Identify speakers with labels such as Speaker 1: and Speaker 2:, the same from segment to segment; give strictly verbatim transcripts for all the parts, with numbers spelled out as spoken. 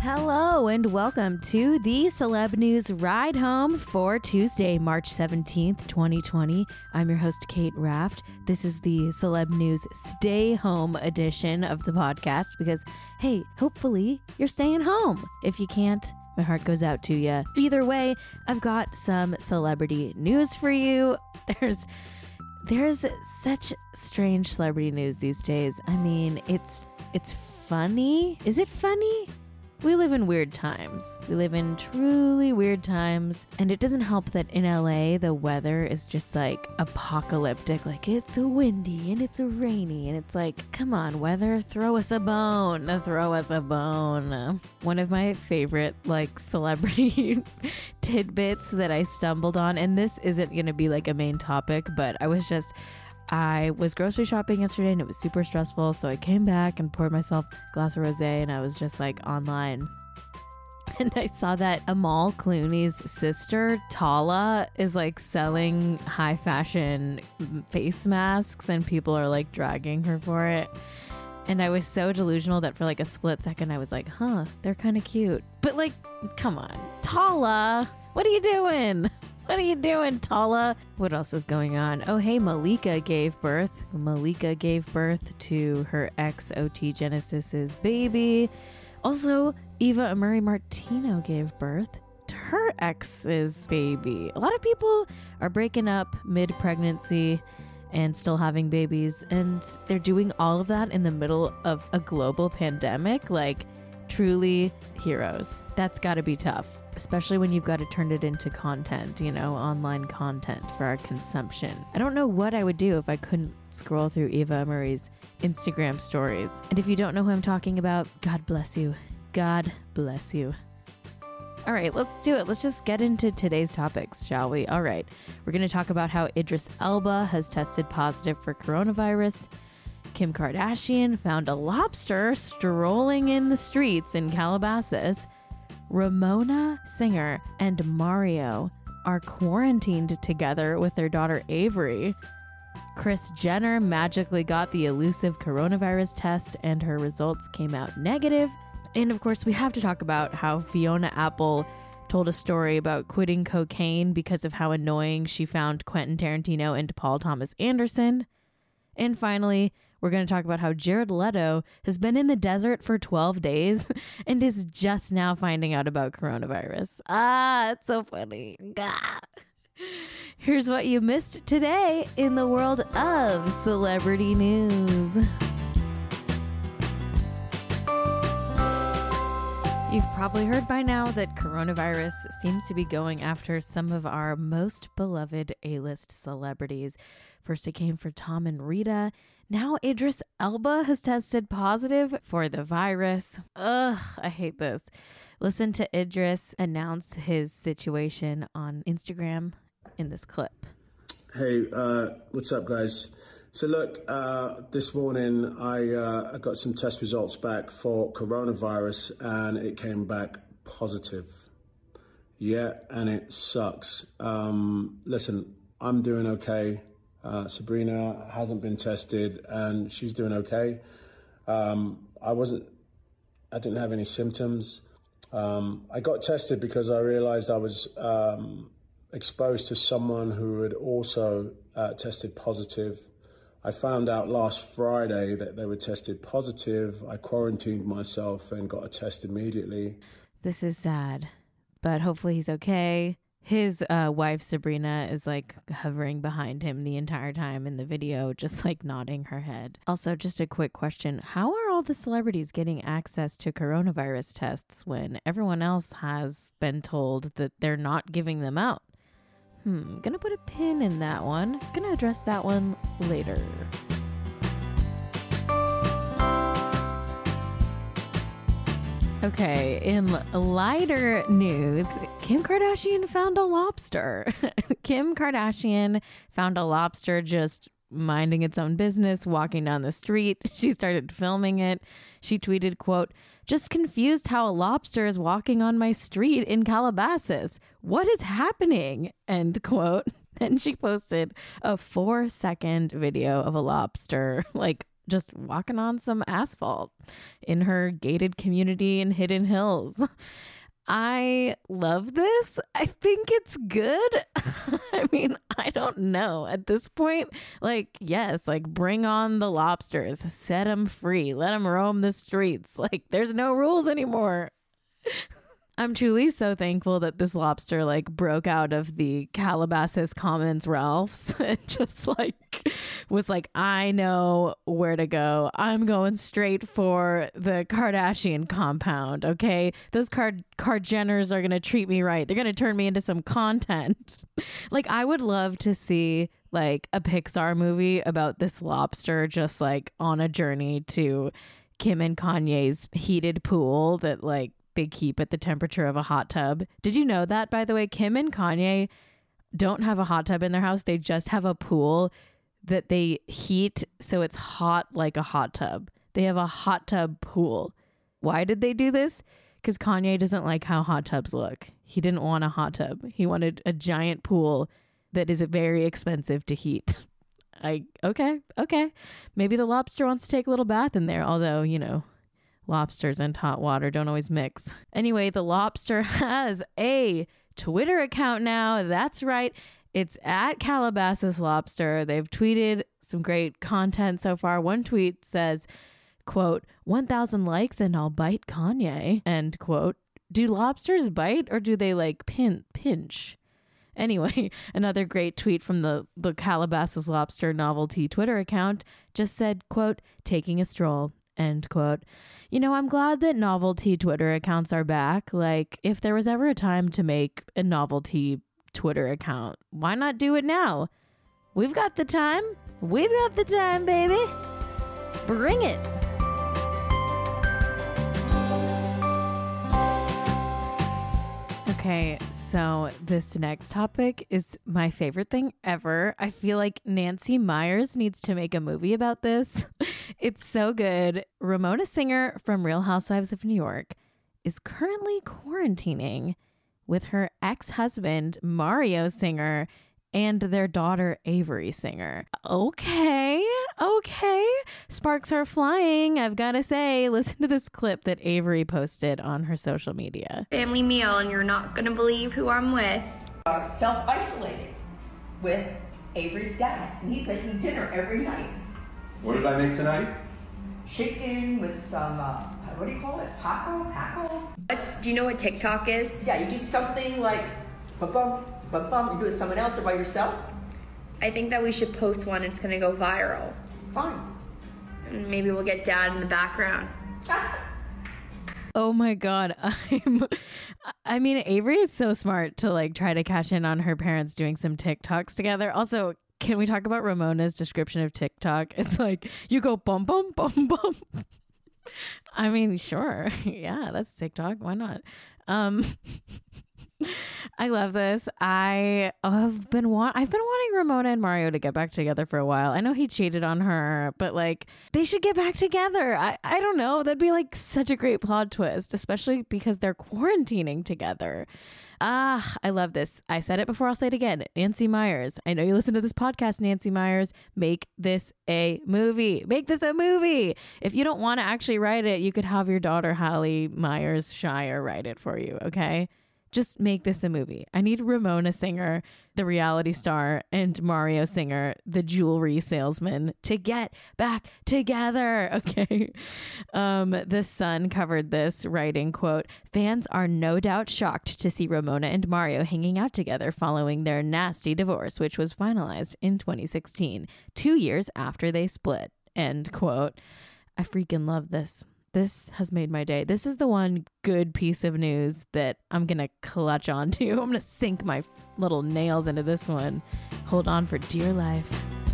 Speaker 1: Hello and welcome to the Celeb News Ride Home for Tuesday, March seventeenth, twenty twenty. I'm your host, Kate Raft. This is the Celeb News Stay Home edition of the podcast because, hey, hopefully you're staying home. If you can't, my heart goes out to you. Either way, I've got some celebrity news for you. There's there's such strange celebrity news these days. I mean, it's it's funny. Is it funny? We live in weird times. We live in truly weird times. And it doesn't help that in L A, the weather is just like apocalyptic. Like it's windy and it's rainy. And it's like, come on, weather, throw us a bone. Throw us a bone. One of my favorite like celebrity tidbits that I stumbled on. And this isn't going to be like a main topic, but I was just... I was grocery shopping yesterday and it was super stressful. So I came back and poured myself a glass of rosé and I was just like online. And I saw that Amal Clooney's sister, Tala, is like selling high fashion face masks and people are like dragging her for it. And I was so delusional that for like a split second I was like, huh, they're kind of cute. But like, come on, Tala, what are you doing? What are you doing, Tala? What else is going on? Oh, hey, Malika gave birth. Malika gave birth to her ex O T Genesis's baby. Also, Eva Amuri Martino gave birth to her ex's baby. A lot of people are breaking up mid-pregnancy and still having babies, and they're doing all of that in the middle of a global pandemic. Like, truly heroes. That's got to be tough, especially when you've got to turn it into content, you know, online content for our consumption. I don't know what I would do if I couldn't scroll through Eva Murray's Instagram stories. And if you don't know who I'm talking about, God bless you. God bless you. All right, let's do it. Let's just get into today's topics, shall we? All right, we're going to talk about how Idris Elba has tested positive for coronavirus. Kim Kardashian found a lobster strolling in the streets in Calabasas. Ramona Singer and Mario are quarantined together with their daughter Avery. Kris Jenner magically got the elusive coronavirus test and her results came out negative. And of course, we have to talk about how Fiona Apple told a story about quitting cocaine because of how annoying she found Quentin Tarantino and Paul Thomas Anderson. And finally, we're going to talk about how Jared Leto has been in the desert for twelve days and is just now finding out about coronavirus. Ah, it's so funny. Gah. Here's what you missed today in the world of celebrity news. You've probably heard by now that coronavirus seems to be going after some of our most beloved A-list celebrities. First it came for Tom and Rita. Now Idris Elba has tested positive for the virus. Ugh, I hate this. Listen to Idris announce his situation on Instagram in this clip.
Speaker 2: Hey, uh, what's up, guys? So look, uh, this morning I, uh, I got some test results back for coronavirus and it came back positive. Yeah, and it sucks. Um, listen, I'm doing okay. Uh, Sabrina hasn't been tested and she's doing okay. Um, I wasn't, I didn't have any symptoms. Um, I got tested because I realized I was um, exposed to someone who had also uh, tested positive. I found out last Friday that they were tested positive. I quarantined myself and got a test immediately.
Speaker 1: This is sad, but hopefully he's okay. His uh, wife, Sabrina, is like hovering behind him the entire time in the video, just like nodding her head. Also, just a quick question. How are all the celebrities getting access to coronavirus tests when everyone else has been told that they're not giving them out? Hmm, gonna put a pin in that one. Gonna address that one later. Okay, in lighter news, Kim Kardashian found a lobster. Kim Kardashian found a lobster just minding its own business, walking down the street. She started filming it. She tweeted, quote, "Just confused how a lobster is walking on my street in Calabasas. What is happening?" End quote. Then she posted a four second video of a lobster like just walking on some asphalt in her gated community in Hidden Hills. I love this. I think it's good. I mean, I don't know at this point. Like, yes, like bring on the lobsters, set them free, let them roam the streets. Like, there's no rules anymore. I'm truly so thankful that this lobster like broke out of the Calabasas Commons Ralphs and just like was like, I know where to go. I'm going straight for the Kardashian compound. Okay. Those Card Card-Jenners are going to treat me right. They're going to turn me into some content. Like, I would love to see like a Pixar movie about this lobster just like on a journey to Kim and Kanye's heated pool that like they keep at the temperature of a hot tub. Did you know that, by the way? Kim and Kanye don't have a hot tub in their house. They just have a pool that they heat so it's hot like a hot tub. They have a hot tub pool. Why did they do this? Because Kanye doesn't like how hot tubs look. He didn't want a hot tub. He wanted a giant pool that is very expensive to heat. I okay, okay. Maybe the lobster wants to take a little bath in there, although, you know, lobsters and hot water don't always mix. Anyway, the lobster has a Twitter account now. That's right. It's at Calabasas Lobster. They've tweeted some great content so far. One tweet says, quote, one thousand likes and I'll bite Kanye, end quote. Do lobsters bite or do they like pin pinch? Anyway, another great tweet from the, the Calabasas Lobster novelty Twitter account just said, quote, taking a stroll, end quote. You know, I'm glad that novelty Twitter accounts are back. Like, if there was ever a time to make a novelty Twitter account, why not do it now? We've got the time. We've got the time, baby. Bring it. Okay, so this next topic is my favorite thing ever. I feel like Nancy Meyers needs to make a movie about this. It's so good. Ramona Singer from Real Housewives of New York is currently quarantining with her ex-husband, Mario Singer, and their daughter, Avery Singer. Okay, okay. Sparks are flying, I've got to say. Listen to this clip that Avery posted on her social media.
Speaker 3: Family meal, and you're not going to believe who I'm with.
Speaker 4: Uh, self-isolating with Avery's dad, and he's making dinner every night.
Speaker 5: What did I make tonight?
Speaker 4: Chicken with some, uh, what do you call it? Paco? Paco?
Speaker 3: What? Do you know what TikTok is?
Speaker 4: Yeah, you do something like, ba-bum, ba-bum, you do it with someone else or by yourself?
Speaker 3: I think that we should post one. It's going to go viral.
Speaker 4: Fine.
Speaker 3: And maybe we'll get dad in the background.
Speaker 1: Oh my God. I'm, I mean, Avery is so smart to like try to cash in on her parents doing some TikToks together. Also, can we talk about Ramona's description of TikTok? It's like, you go bum, bum, bum, bum. I mean, sure. Yeah, that's TikTok. Why not? Um, I love this. I have been want I've been wanting Ramona and Mario to get back together for a while. I know he cheated on her, but like they should get back together. I, I don't know. That'd be like such a great plot twist, especially because they're quarantining together. Ah, I love this. I said it before, I'll say it again. Nancy Meyers. I know you listen to this podcast, Nancy Meyers. Make this a movie. Make this a movie. If you don't want to actually write it, you could have your daughter, Hallie Meyers Shire, write it for you, okay? Just make this a movie. I need Ramona Singer, the reality star, and Mario Singer, the jewelry salesman, to get back together. Okay. Um, The Sun covered this, writing, quote, fans are no doubt shocked to see Ramona and Mario hanging out together following their nasty divorce, which was finalized in twenty sixteen, two years after they split, end quote. I freaking love this. This has made my day. This is the one good piece of news that I'm going to clutch onto. I'm going to sink my little nails into this one. Hold on for dear life.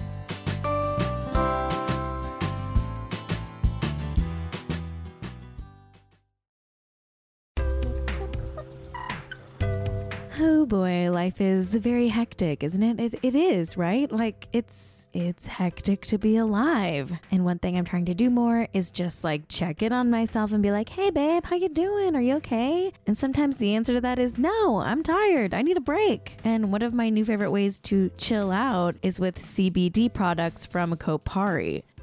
Speaker 1: Oh boy, life is very hectic, isn't it? It it is, right? Like it's it's hectic to be alive. And one thing I'm trying to do more is just like check in on myself and be like, "Hey babe, how you doing? Are you okay?" And sometimes the answer to that is no, I'm tired. I need a break. And one of my new favorite ways to chill out is with C B D products from Kopari.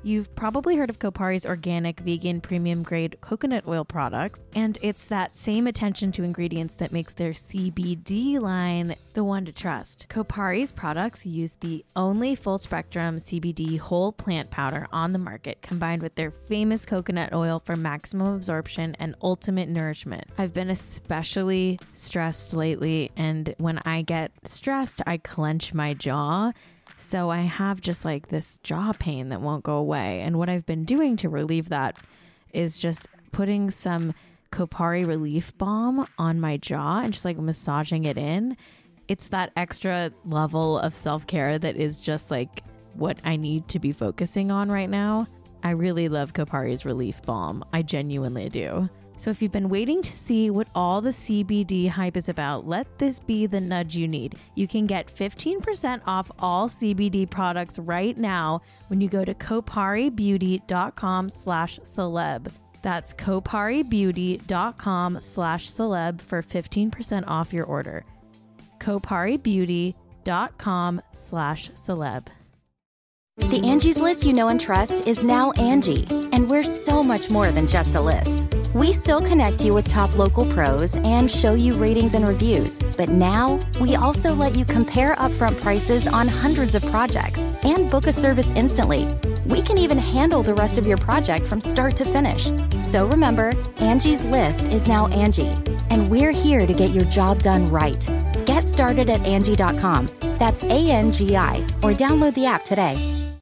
Speaker 1: You've probably heard of Kopari's organic, vegan, premium grade coconut oil products, and it's that same attention to ingredients that makes their C B D line the one to trust. Kopari's products use the only full spectrum C B D whole plant powder on the market, combined with their famous coconut oil for maximum absorption and ultimate nourishment. I've been especially stressed lately, and when I get stressed, I clench my jaw. So I have just like this jaw pain that won't go away. And what I've been doing to relieve that is just putting some Kopari Relief Balm on my jaw and just like massaging it in. It's that extra level of self-care that is just like what I need to be focusing on right now. I really love Kopari's Relief Balm. I genuinely do. So if you've been waiting to see what all the C B D hype is about, let this be the nudge you need. You can get fifteen percent off all C B D products right now when you go to koparibeauty.com slash celeb. That's koparibeauty.com slash celeb for fifteen percent off your order. koparibeauty.com slash celeb.
Speaker 6: The Angie's List you know and trust is now Angie, and we're so much more than just a list. We still connect you with top local pros and show you ratings and reviews, but now we also let you compare upfront prices on hundreds of projects and book a service instantly. We can even handle the rest of your project from start to finish. So remember, Angie's List is now Angie, and we're here to get your job done right. Get started at Angie dot com. That's A N G I, or download the app today.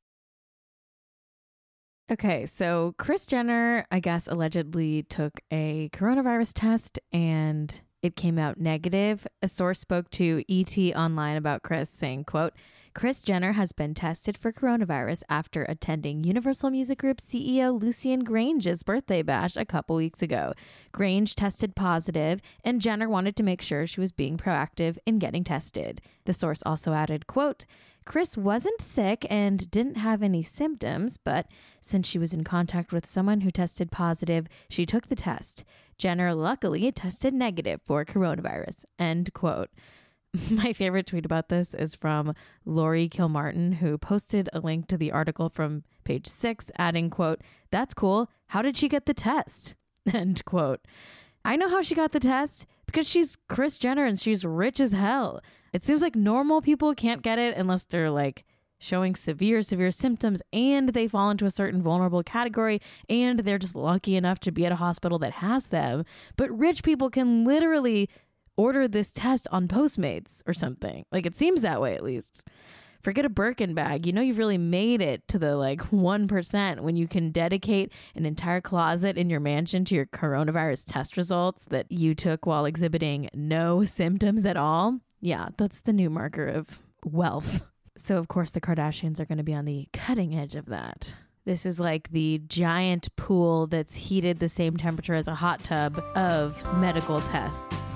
Speaker 1: Okay, so Kris Jenner, I guess, allegedly took a coronavirus test and it came out negative. A source spoke to E T Online about Kris, saying, quote, Kris Jenner has been tested for coronavirus after attending Universal Music Group C E O Lucian Grange's birthday bash a couple weeks ago. Grange tested positive, and Jenner wanted to make sure she was being proactive in getting tested. The source also added, quote, Kris wasn't sick and didn't have any symptoms, but since she was in contact with someone who tested positive, she took the test. Jenner luckily tested negative for coronavirus, end quote. My favorite tweet about this is from Lori Kilmartin, who posted a link to the article from page six, adding, quote, that's cool. How did she get the test? End quote. I know how she got the test because she's Kris Jenner and she's rich as hell. It seems like normal people can't get it unless they're like showing severe, severe symptoms and they fall into a certain vulnerable category and they're just lucky enough to be at a hospital that has them. But rich people can literally order this test on Postmates or something. Like it seems that way at least. Forget a Birkin bag. You know you've really made it to the like one percent when you can dedicate an entire closet in your mansion to your coronavirus test results that you took while exhibiting no symptoms at all. Yeah, that's the new marker of wealth. So, of course, the Kardashians are going to be on the cutting edge of that. This is like the giant pool that's heated the same temperature as a hot tub of medical tests.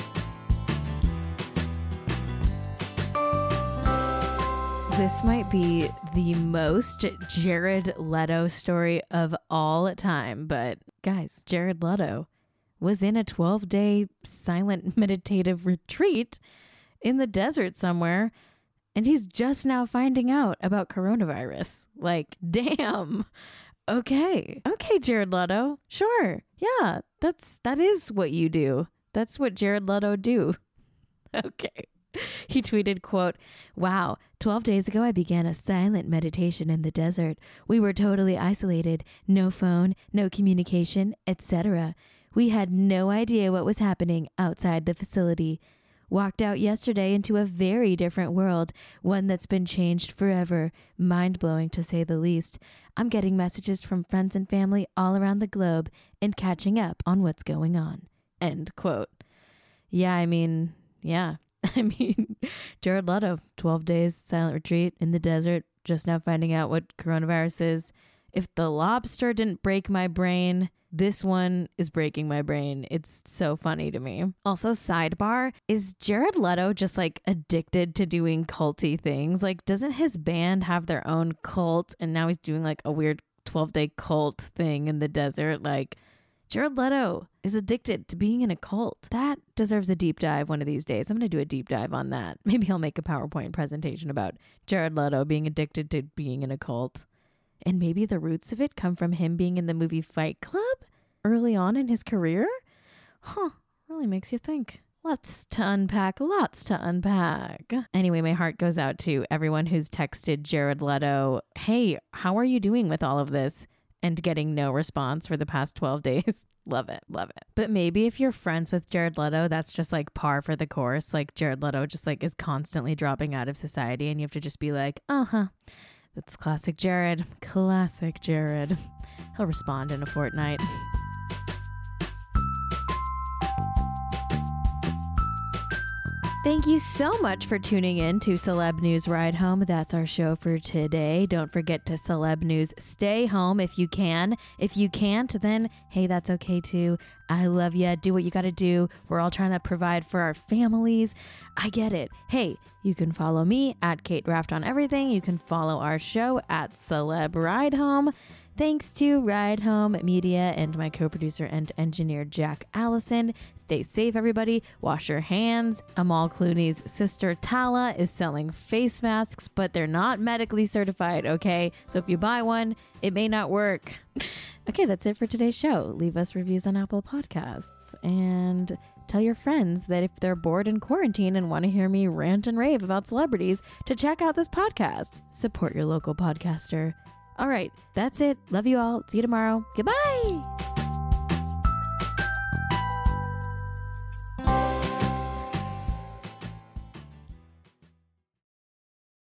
Speaker 1: This might be the most Jared Leto story of all time, but guys, Jared Leto was in a twelve-day silent meditative retreat in the desert somewhere, and he's just now finding out about coronavirus. Like, damn. Okay. Okay, Jared Leto. Sure. Yeah, that's that is what you do. That's what Jared Leto do. Okay. He tweeted, quote, wow, twelve days ago I began a silent meditation in the desert. We were totally isolated, no phone, no communication, et cetera. We had no idea what was happening outside the facility. Walked out yesterday into a very different world, one that's been changed forever, mind-blowing to say the least. I'm getting messages from friends and family all around the globe and catching up on what's going on. End quote. Yeah, I mean, yeah. I mean, Jared Leto, twelve days, silent retreat in the desert, just now finding out what coronavirus is. If The Lobster didn't break my brain, this one is breaking my brain. It's so funny to me. Also, sidebar, is Jared Leto just like addicted to doing culty things? Like, doesn't his band have their own cult and now he's doing like a weird twelve-day cult thing in the desert? Like, Jared Leto is addicted to being in a cult. That deserves a deep dive one of these days. I'm going to do a deep dive on that. Maybe I'll make a PowerPoint presentation about Jared Leto being addicted to being in a cult. And maybe the roots of it come from him being in the movie Fight Club early on in his career? Huh, really makes you think. Lots to unpack, lots to unpack. Anyway, my heart goes out to everyone who's texted Jared Leto, hey, how are you doing with all of this? And getting no response for the past twelve days. Love it, love it. But maybe if you're friends with Jared Leto, that's just like par for the course. Like Jared Leto just like is constantly dropping out of society and you have to just be like, uh-huh, that's classic Jared, classic Jared. He'll respond in a fortnight. Thank you so much for tuning in to Celeb News Ride Home. That's our show for today. Don't forget to Celeb News stay home if you can. If you can't, then hey, that's okay too. I love ya. Do what you got to do. We're all trying to provide for our families. I get it. Hey, you can follow me at Kate Raft on everything. You can follow our show at Celeb Ride Home. Thanks to Ride Home Media and my co-producer and engineer, Jack Allison. Stay safe, everybody. Wash your hands. Amal Clooney's sister, Tala, is selling face masks, but they're not medically certified, okay? So if you buy one, it may not work. Okay, that's it for today's show. Leave us reviews on Apple Podcasts and tell your friends that if they're bored in quarantine and want to hear me rant and rave about celebrities, to check out this podcast. Support your local podcaster. All right, that's it. Love you all. See you tomorrow. Goodbye.